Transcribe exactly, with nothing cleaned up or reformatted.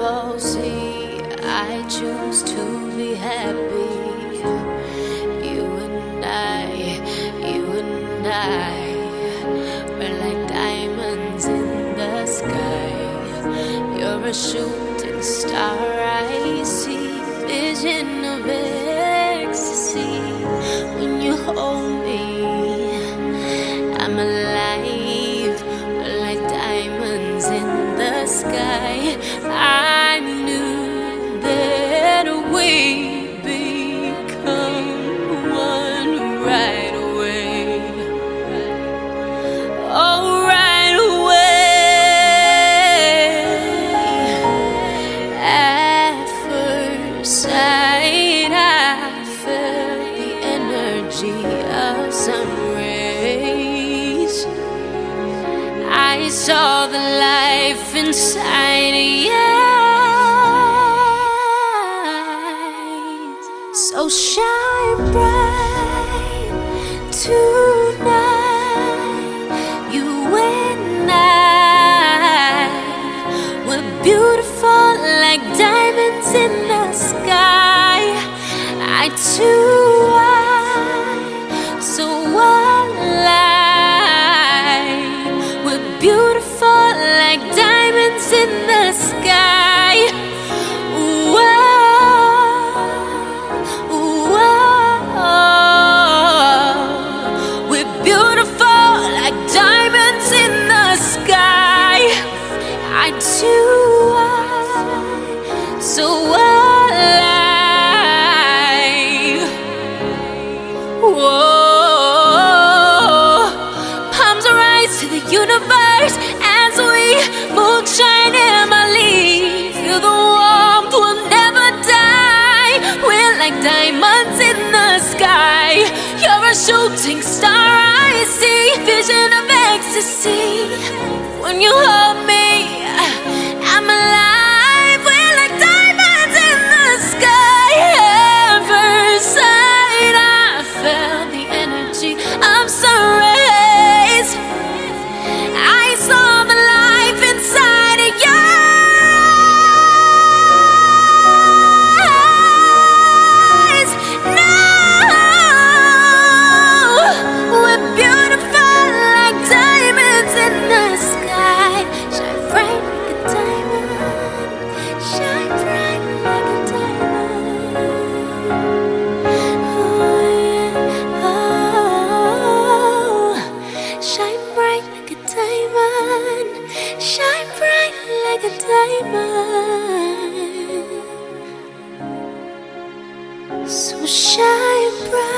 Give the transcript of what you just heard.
waterfall. See, I choose to be happy. You and I, you and I, we're like diamonds in the sky. You're a shooting star, I see vision of ecstasy. When you hold me, I'm alive, we're like diamonds in the sky. I knew that we'd become one right away. Oh, right away. At first sight, I felt the energy of sun rays. I saw the life inside of your eyes. So shine bright tonight. You and I, we're beautiful like diamonds in the sky. I too, I, so alive. We're beautiful like diamonds in the sky. Whoa, whoa. We're beautiful like diamonds in the sky. I too, I, so alive. Whoa, palms rise to the universe as we moonshine Emily. Feel the warmth, we'll never die. We're like diamonds in the sky. You're a shooting star, I see vision of ecstasy. When you hold me, I'm alive. We're like diamonds in the sky. At first sight, I felt the energy of sun rays. I saw the life inside of your eyes. Now we're beautiful like diamonds in the sky. Shine bright like a diamond. Shine bright like a diamond. Oh yeah, oh. Shine bright like a diamond. Shine bright like a diamond. So shine bright.